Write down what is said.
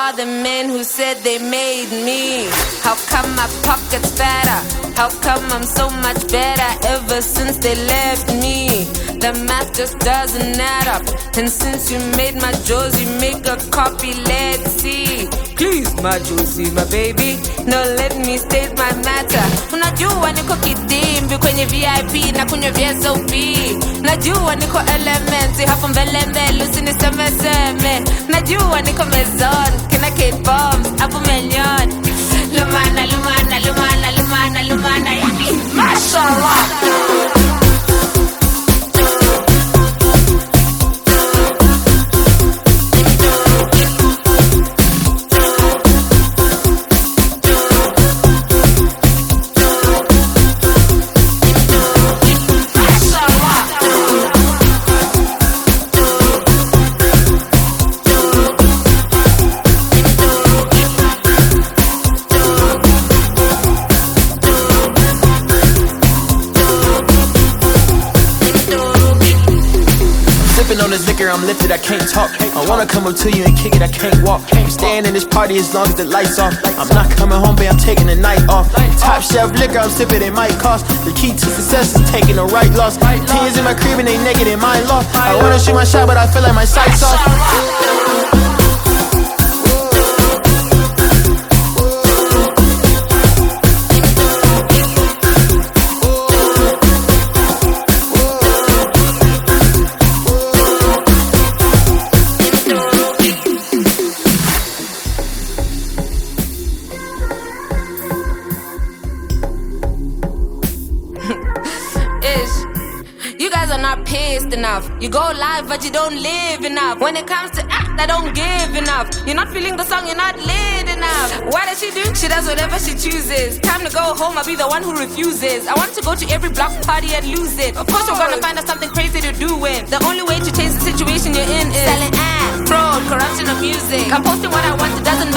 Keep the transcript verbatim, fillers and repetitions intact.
all the men who said they made me. How come my pocket's fatter? How come I'm so much better ever since they left me? The math just doesn't add up. And since you made my Josie make a copy, let's see. Please my Josie, my baby, no let me state my matter. Unajua niko kidimbi kwenye V I P na kunywa V S O P. Najua niko elementi hapo mbele mbele usiniseme seme. Najua niko mezon kina Kate Bombs hapo Melion. Lumana lumana lumana lumana lumana yani mashallah. On this liquor, I'm lifted, I can't talk. I wanna come up to you and kick it, I can't walk. I'm staying in this party as long as the lights off. I'm not coming home, babe, I'm taking the night off. Top shelf liquor, I'm sipping, it might cost. The key to success is taking the right loss. Tears in my crib and they naked in my loft. I wanna shoot my shot, but I feel like my sight's off. You guys are not pissed enough. You go live but you don't live enough. When it comes to act, I don't give enough. You're not feeling the song, you're not lit enough. What does she do? She does whatever she chooses. Time to go home, I'll be the one who refuses. I want to go to every block party and lose it. Of course we're gonna find out something crazy to do with. The only way to change the situation you're in is selling ads, fraud, corruption of music. I'm posting what I want, it doesn't